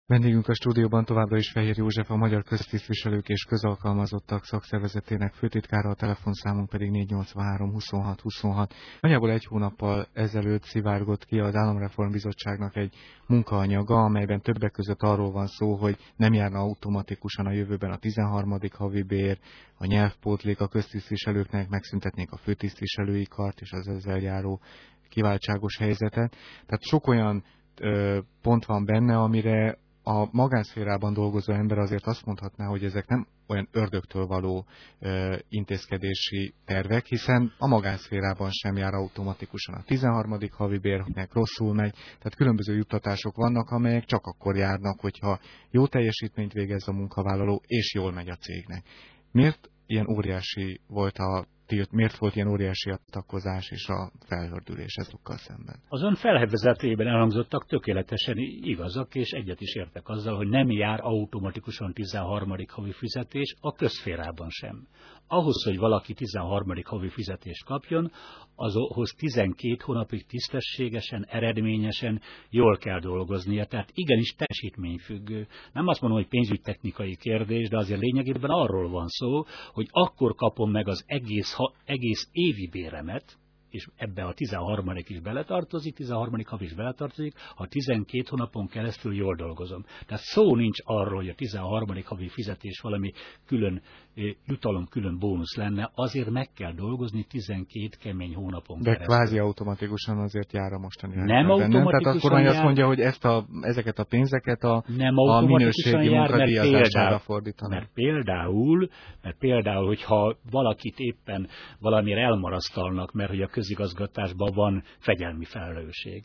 Vendégünk a stúdióban továbbra is Fehér József, a Magyar Köztisztviselők és Közalkalmazottak Szakszervezetének főtitkára, a telefonszámunk pedig 483 26 26. Nagyjából egy hónappal ezelőtt szivárgott ki az Államreformbizottságnak egy munkaanyaga, amelyben többek között arról van szó, hogy nem járna automatikusan a jövőben a 13. havi bér, a nyelvpótlék a köztisztviselőknek, megszüntetnék a főtisztviselői kart és az ezzel járó kiváltságos helyzetet. Tehát sok olyan pont van benne, amire a magánszférában dolgozó ember azért azt mondhatná, hogy ezek nem olyan ördögtől való intézkedési tervek, hiszen a magánszférában sem jár automatikusan a 13. havi bérnek, rosszul megy, tehát különböző juttatások vannak, amelyek csak akkor járnak, hogyha jó teljesítményt végez a munkavállaló, és jól megy a cégnek. Miért volt ilyen óriási adakozás és a felhördülés ezokkal szemben? Az ön felvezetőjében elhangzottak tökéletesen igazak, és egyet is értek azzal, hogy nem jár automatikusan 13. havi fizetés a közszférában sem. Ahhoz, hogy valaki 13. havi fizetést kapjon, ahhoz 12 hónapig tisztességesen, eredményesen jól kell dolgoznia. Tehát igenis teljesítményfüggő. Nem azt mondom, hogy pénzügytechnikai kérdés, de azért lényegében arról van szó, hogy akkor kapom meg az egész évi béremet, és ebbe a 13. is beletartozik, 13. havi is beletartozik, ha 12 hónapon keresztül jól dolgozom. Tehát szó nincs arról, hogy a 13. havi fizetés valami külön jutalom, külön bónusz lenne, azért meg kell dolgozni 12 kemény hónapon keresztül. De kvázi automatikusan azért jár a mostani nem automatikusan tehát a kormány azt mondja, hogy ezeket a pénzeket a minőségi munkadíjazására fordítanak. Mert például, hogyha valakit éppen valamire elmarasztalnak, mert hogy a közigazgatásban van fegyelmi felelősség.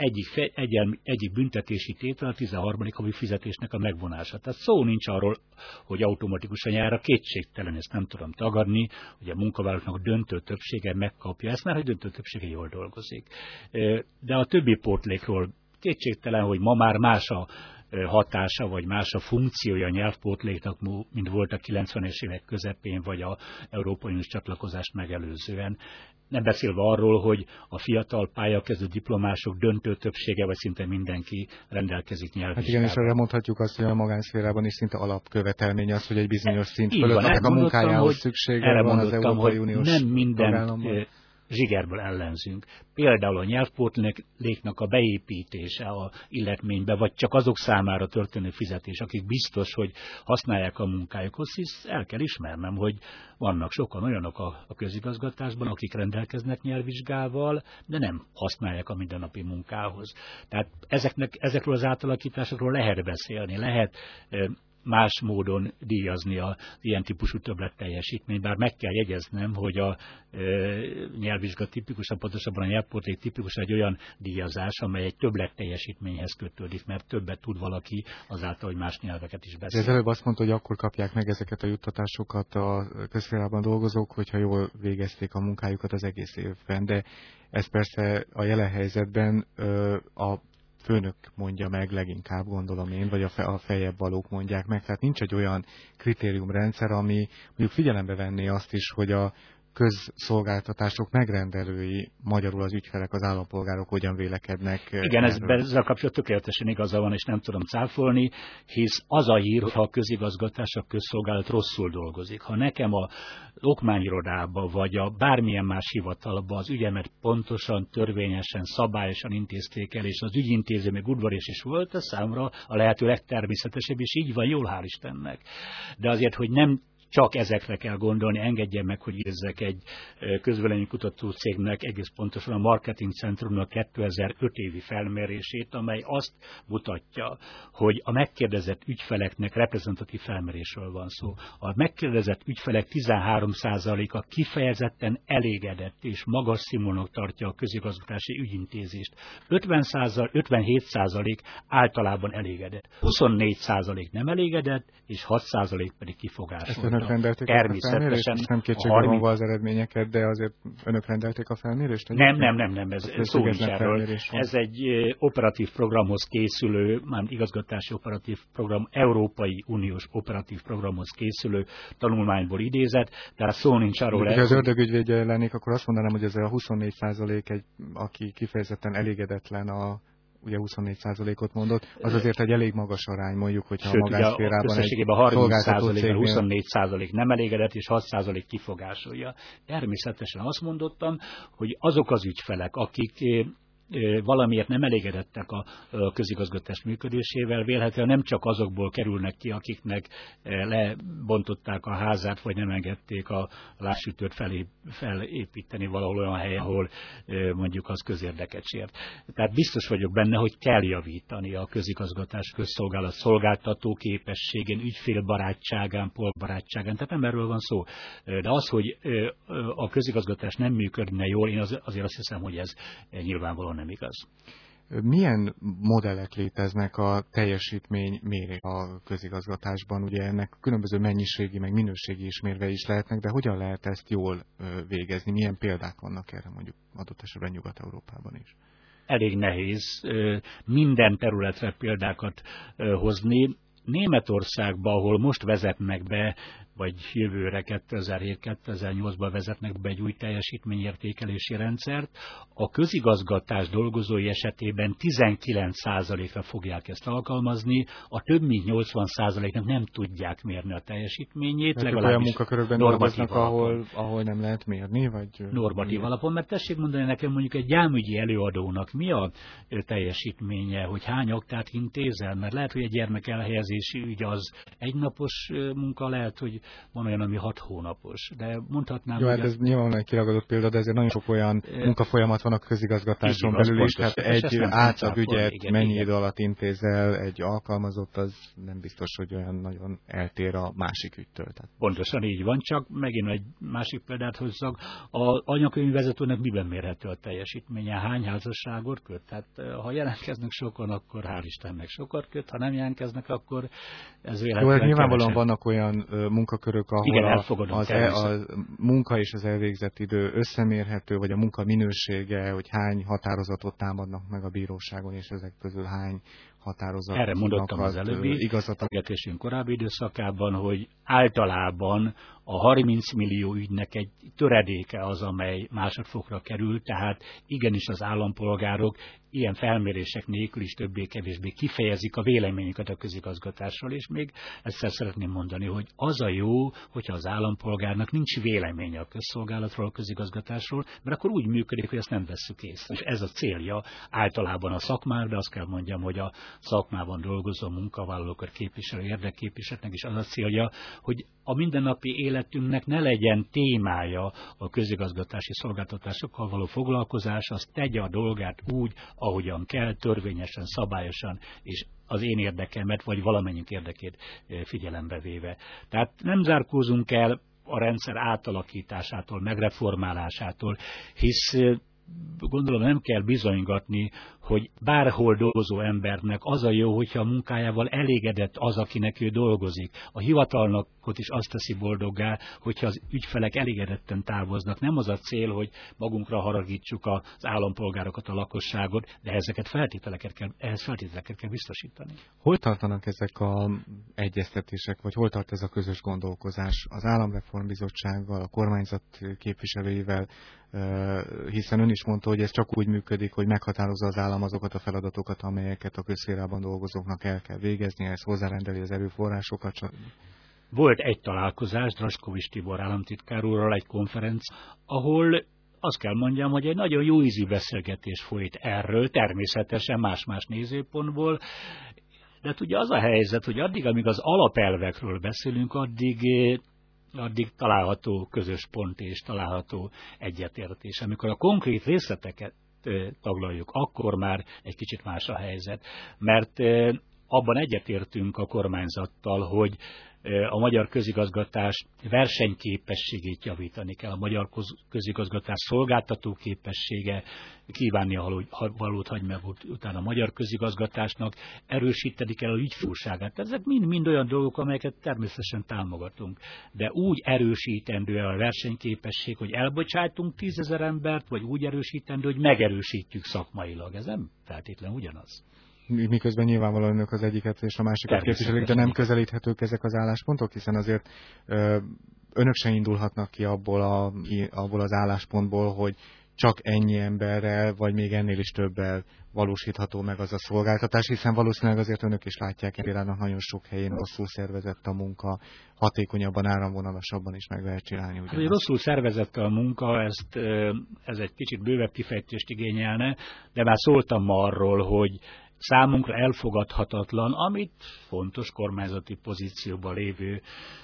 Egyik büntetési tétel a 13. havi fizetésnek a megvonása. Tehát szó nincs arról, hogy automatikusan jár, a kétségtelen, ezt nem tudom tagadni, hogy a munkavállalóknak a döntő többsége megkapja ezt, mert a döntő többsége jól dolgozik. De a többi pótlékról kétségtelen, hogy ma már más a hatása, vagy más a funkciója a nyelvpótléknak, mint volt a 90-es évek közepén, vagy a Európai Uniós csatlakozást megelőzően. Nem beszélve arról, hogy a fiatal pályakezdő diplomások döntő többsége, vagy szinte mindenki rendelkezik nyelvvizsgával. Hát igen, és erre mondhatjuk azt, hogy a magánszférában is szinte alapkövetelmény az, hogy egy bizonyos szint fölött a munkájához szüksége van az Európai Uniós nem minden zsigerből ellenzünk. Például a nyelvpótléknak a beépítése a illetménybe, vagy csak azok számára történő fizetés, akik biztos, hogy használják a munkájukhoz, hisz el kell ismernem, hogy vannak sokan olyanok a közigazgatásban, akik rendelkeznek nyelvvizsgával, de nem használják a mindennapi munkához. Tehát ezekről az átalakításokról lehet beszélni, lehet más módon díjazni a ilyen típusú többletteljesítményt, bár meg kell jegyeznem, hogy a nyelvvizsga tipikusan, pontosabban a nyelvpótlék tipikusan egy olyan díjazás, amely egy többletteljesítményhez kötődik, mert többet tud valaki azáltal, hogy más nyelveket is beszél. Ez előbb azt mondta, hogy akkor kapják meg ezeket a juttatásokat a közszférában dolgozók, hogyha jól végezték a munkájukat az egész évben, de ez persze a jelen helyzetben a főnök mondja meg leginkább, gondolom én, vagy a feljebb valók mondják meg. Tehát nincs egy olyan kritériumrendszer, ami mondjuk figyelembe venné azt is, hogy a közszolgáltatások megrendelői, magyarul az ügyfelek, az állampolgárok hogyan vélekednek. Igen, ezzel kapcsolatban tökéletesen igaza van, és nem tudom cáfolni, hisz az a hír, ha a közigazgatás, a közszolgálat rosszul dolgozik. Ha nekem az okmányirodában, vagy a bármilyen más hivatalban az ügyemet pontosan, törvényesen, szabályosan intézték el, és az ügyintéző még udvarias is volt, ez számomra a lehető legtermészetesebb, és így van, jól, hál' Istennek. De azért, hogy nem csak ezekre kell gondolni, engedjen meg, hogy érzek egy közvéleménykutató cégnek, egész pontosan a Marketing Centrumnak 2005 évi felmérését, amely azt mutatja, hogy a megkérdezett ügyfeleknek reprezentatív felmérésről van szó. A megkérdezett ügyfelek 13%-a kifejezetten elégedett és magas színvonalnak tartja a közigazgatási ügyintézést. 57% általában elégedett. 24% nem elégedett, és 6% pedig kifogásolta. Rendelték természetesen nem kétségbe vonva az eredményeket, de azért önök rendelték a felmérést? Nem, ez szó nincs erről. Ez egy operatív programhoz készülő, már igazgatási operatív program, Európai Uniós operatív programhoz készülő tanulmányból idézett, tehát szó nincs arról. Ha az ördögügyvédje lennék, akkor azt mondanám, hogy ez a 24%, aki kifejezetten elégedetlen ugye 24%-ot mondott, az azért egy elég magas arány, mondjuk, hogyha sőt, a magánszférában egy 30%, 24% nem elégedett, és 6% kifogásolja. Természetesen azt mondottam, hogy azok az ügyfelek, akik valamiért nem elégedettek a közigazgatás működésével, vélhetően nem csak azokból kerülnek ki, akiknek lebontották a házát, vagy nem engedték a lássütőt felépíteni valahol olyan helyen, ahol mondjuk az közérdeket sért. Tehát biztos vagyok benne, hogy kell javítani a közigazgatás, közszolgálat szolgáltató képességén, ügyfélbarátságán, polgbarátságán, tehát nem erről van szó. De az, hogy a közigazgatás nem működne jól, én azért azt hiszem, hogy ez nyilvánvalóan nem igaz. Milyen modellek léteznek a teljesítmény mérés a közigazgatásban? Ugye ennek különböző mennyiségi, meg minőségi ismérve is lehetnek, de hogyan lehet ezt jól végezni? Milyen példák vannak erre mondjuk adott esetben Nyugat-Európában is? Elég nehéz minden területre példákat hozni. Németországban, ahol most vezetnek be, vagy jövőre 2007-2008-ban vezetnek be egy új teljesítményértékelési rendszert, a közigazgatás dolgozói esetében 19%-ra fogják ezt alkalmazni, a több mint 80%-nak nem tudják mérni a teljesítményét. Mert legalábbis olyan munkakörökben dolgoznak, ahol nem lehet mérni? Vagy normatív alapon, mert tessék mondani nekem mondjuk egy gyámügyi előadónak mi a teljesítménye, hogy hány aktát intézel, mert lehet, hogy egy gyermek elhelyezési ügy az egynapos munka, lehet, hogy van olyan, ami 6 hónapos, de mondhatnám... Jó, hát ez nyilvánvalóan egy kiragadott példa, de ezért nagyon sok olyan munkafolyamat van a közigazgatáson belül is, hát egy átlagügyet mennyi idő alatt intézel, egy alkalmazott, az nem biztos, hogy olyan nagyon eltér a másik ügytől. Tehát. Pontosan így van, csak megint egy másik példát hozzak. Az anyakönyvvezetőnek miben mérhető a teljesítménye? Hány házasságot köt? Tehát ha jelentkeznek sokan, akkor hál' Istennek sokat köt, ha nem jelentkeznek, akkor ez véletlenül kevesebb. Nyilvánvalóan vannak olyan munkakörök, ahol a munka és az elvégzett idő összemérhető, vagy a munka minősége, hogy hány határozatot támadnak meg a bíróságon, és ezek közül hány határozatnak erre mondottam az előbbi beszélgetésünk korábbi időszakában, hogy általában a 30 millió ügynek egy töredéke az, amely másodfokra kerül, tehát igenis az állampolgárok ilyen felmérések nélkül is többé-kevésbé kifejezik a véleményüket a közigazgatásról, és még egyszer szeretném mondani, hogy az a jó, hogyha az állampolgárnak nincs véleménye a közszolgálatról, a közigazgatásról, mert akkor úgy működik, hogy ezt nem vesszük észre. És ez a célja általában a szakmának, de azt kell mondjam, hogy a szakmában dolgozó munkavállalókat képviselő érdekképviselőknek is az a célja, hogy a mindennapi életünknek ne legyen témája a közigazgatási szolgáltatásokkal való foglalkozás, az tegye a dolgát úgy, ahogyan kell, törvényesen, szabályosan, és az én érdekemet, vagy valamennyünk érdekét figyelembe véve. Tehát nem zárkózunk el a rendszer átalakításától, megreformálásától, hisz gondolom nem kell bizonygatni, hogy bárhol dolgozó embernek az a jó, hogyha a munkájával elégedett az, akinek ő dolgozik. A hivatalnokot is azt teszi boldoggá, hogyha az ügyfelek elégedetten távoznak. Nem az a cél, hogy magunkra haragítsuk az állampolgárokat, a lakosságot, de ehhez feltételeket kell biztosítani. Hol tartanak ezek az egyeztetések, vagy hol tart ez a közös gondolkozás az Államreformbizottsággal, a kormányzat képviselőivel, hiszen ön is mondta, hogy ez csak úgy működik, hogy meghatározza az állam azokat a feladatokat, amelyeket a közszférában dolgozóknak el kell végezni, ehhez hozzárendeli az erőforrásokat. Volt egy találkozás Draskovics Tibor államtitkár úrral, egy konferencia, ahol azt kell mondjam, hogy egy nagyon jó ízű beszélgetés folyt erről, természetesen más-más nézőpontból, de hát ugye az a helyzet, hogy addig, amíg az alapelvekről beszélünk, addig található közös pont és található egyetértés. Amikor a konkrét részleteket taglaljuk, akkor már egy kicsit más a helyzet. Mert abban egyetértünk a kormányzattal, hogy a magyar közigazgatás versenyképességét javítani kell, a magyar közigazgatás szolgáltató képessége, kívánni a valót hagy meg utána a magyar közigazgatásnak, erősíteni kell a ügyfúságát. Ezek mind olyan dolgok, amelyeket természetesen támogatunk. De úgy erősítendő a versenyképesség, hogy elbocsájtunk 10 000 embert, vagy úgy erősítendő, hogy megerősítjük szakmailag. Ez nem feltétlenül ugyanaz. Miközben nyilvánvalóan önök az egyiket és a másikat képviselik, de nem közelíthetők ezek az álláspontok, hiszen azért önök se indulhatnak ki abból az álláspontból, hogy csak ennyi emberrel, vagy még ennél is többel valósítható meg az a szolgáltatás, hiszen valószínűleg azért önök is látják, például nagyon sok helyén rosszul szervezett a munka, hatékonyabban, áramvonalasabban is meg lehet csinálni. Hát, hogy rosszul szervezett a munka, ez egy kicsit bővebb kifejtést igényelne, de már szóltam arról, hogy számunkra elfogadhatatlan, amit fontos kormányzati pozícióban lévő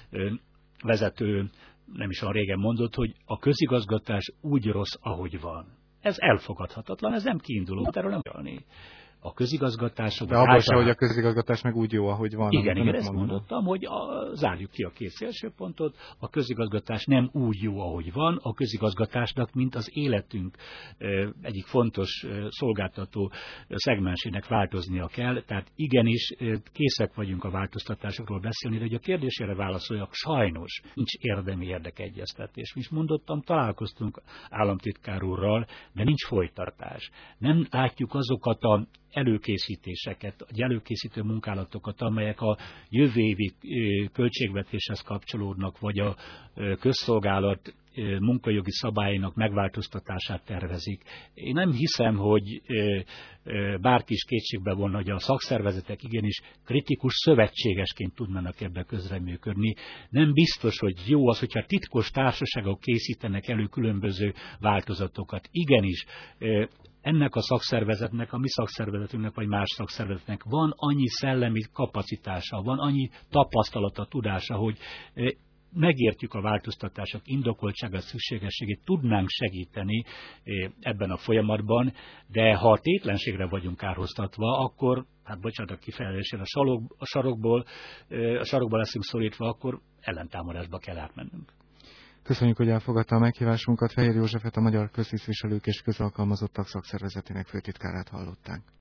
vezető nem is olyan régen mondott, hogy a közigazgatás úgy rossz, ahogy van. Ez elfogadhatatlan, ez nem kiinduló, erről nem kellni. A közigazgatások... De abban se, hogy a közigazgatás meg úgy jó, ahogy van. Igen, ezt mondottam, hogy zárjuk ki a két szélső pontot, a közigazgatás nem úgy jó, ahogy van, a közigazgatásnak, mint az életünk egyik fontos szolgáltató szegmensének változnia kell, tehát igenis készek vagyunk a változtatásokról beszélni, de hogy a kérdésére válaszoljak, sajnos nincs érdemi érdekegyeztetés. Mint mondottam, találkoztunk államtitkár úrral, de nincs folytatás. Nem látjuk azokat a előkészítéseket, a előkészítő munkálatokat, amelyek a jövő évi költségvetéshez kapcsolódnak, vagy a közszolgálat munkajogi szabályainak megváltoztatását tervezik. Én nem hiszem, hogy bárki is kétségbe vonna, hogy a szakszervezetek igenis kritikus szövetségesként tudnának ebbe közreműködni. Nem biztos, hogy jó az, hogyha titkos társaságok készítenek elő különböző változatokat. Igenis, ennek a szakszervezetnek, a mi szakszervezetünknek, vagy más szakszervezetnek van annyi szellemi kapacitása, van annyi tapasztalata, tudása, hogy megértjük a változtatások indokoltságát, szükségességét, tudnánk segíteni ebben a folyamatban, de ha a tétlenségre vagyunk kárhoztatva, akkor, hát bocsánat a kifejezésére, a sarokba leszünk szorítva, akkor ellentámadásba kell átmennünk. Köszönjük, hogy elfogadta a meghívásunkat. Fehér Józsefet, a Magyar Köztisztviselők és Közalkalmazottak Szakszervezetének főtitkárát hallották.